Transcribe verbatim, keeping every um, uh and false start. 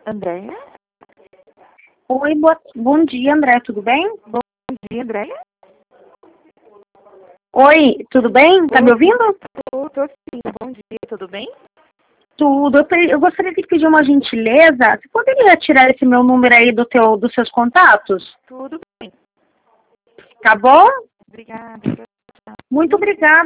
Andréia? Oi, boa, bom dia, André, tudo bem? Bom dia, Andréia? Oi, tudo bem? Tá Oi, me ouvindo? Tô, tô sim. Bom dia, tudo bem? Tudo. Eu, pe- eu gostaria de pedir uma gentileza. Você poderia tirar esse meu número aí do teu, dos seus contatos? Tudo bem. Tá bom? Obrigada. Muito obrigada.